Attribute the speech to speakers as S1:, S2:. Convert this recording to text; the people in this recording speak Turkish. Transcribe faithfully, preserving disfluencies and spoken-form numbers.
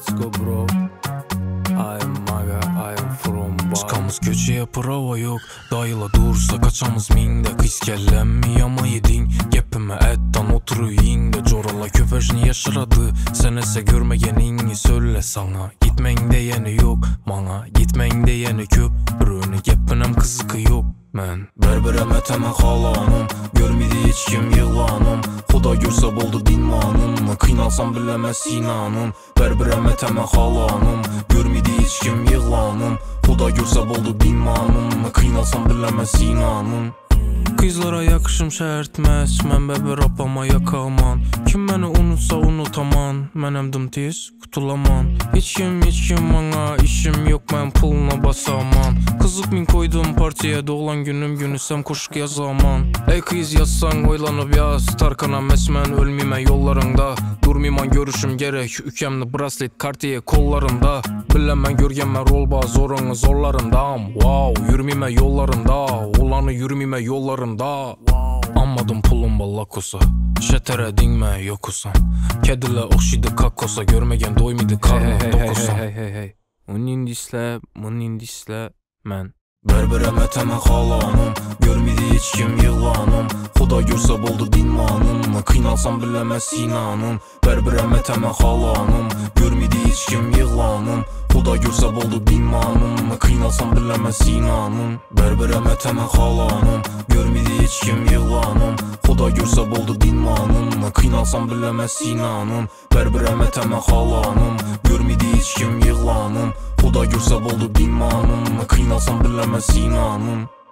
S1: Let's go bro. I am Maga, I am from Bali.
S2: Çıkamız köçeye prava yok. Dayıla dursa kaçamız minde. Kız kellemmi yama yedin. Gepime etten oturuyun de. Corala köpeşini yaşaradı. Sen ese görmegenini söyle sana. Gitmen diyeni yok bana. Gitmen diyeni köp. Brüne gepinem kızıkı yok. Men berberem eteme halanım. Görmedi hiç kim yılanım. Xuda görse boldu dinmanım. Kıynalsam bilemez inanın. Berberem eteme halanım. Görmedi hiç kim yılanım. Xuda görse boldu dinmanım. Kıynalsam bilemez inanın. Kızlara yakışım şərtməz. Mən bəbər apama yakaman. Kim məni unutsa unutaman. Mən əmdim tez qutulaman. Heç kim heç kim bana işim yok. Mən puluna basaman. Kızık min koydum partiye. Doğulan günüm günüsem koşuk yazaman. Ey kız yazsan oylanıp yaz. Tarkanam esmen ölmime yollarında. Durmiman görüşüm gerek. Ükemli braslet kartiye kollarında. Bilemem görgenme rol baz orunu zorlarındam. Wow yürümime yollarında. Olanı yürümime yollarında. Anmadım pulum ballakosa. Şetere dinme yokusan. Kedile okşidi kakosa. Görmegen doymidi karnım dokusan.
S1: Hey hey hey hey. Unin disle, munin disle, men.
S2: Berberem eteme halanım. Görmedi hiç kim yılanım. Xuda görse boldu dinmanım. Kıynalsam bilemez inanın. Berberem eteme halanım. Görmedi hiç kim yılanım. Xuda görse boldu dinmanım. Kıynalsam bilemez inanın. Berberem eteme halanım. Görmedi hiç kim yılanım. Xuda görse boldu dinmanım. Kıynalsam bilemez inanın. Berberem eteme halanım. Görmedi hiç kim yılanım. Xuda görse boldu dinmanım. Kıynalsam bilemez inanın.